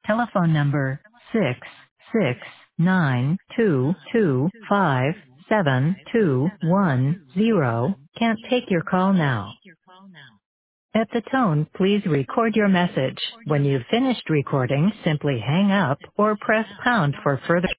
Telephone number 66922572110 can't take your call now. At the tone, please record your message. When you've finished recording, simply hang up or press pound for further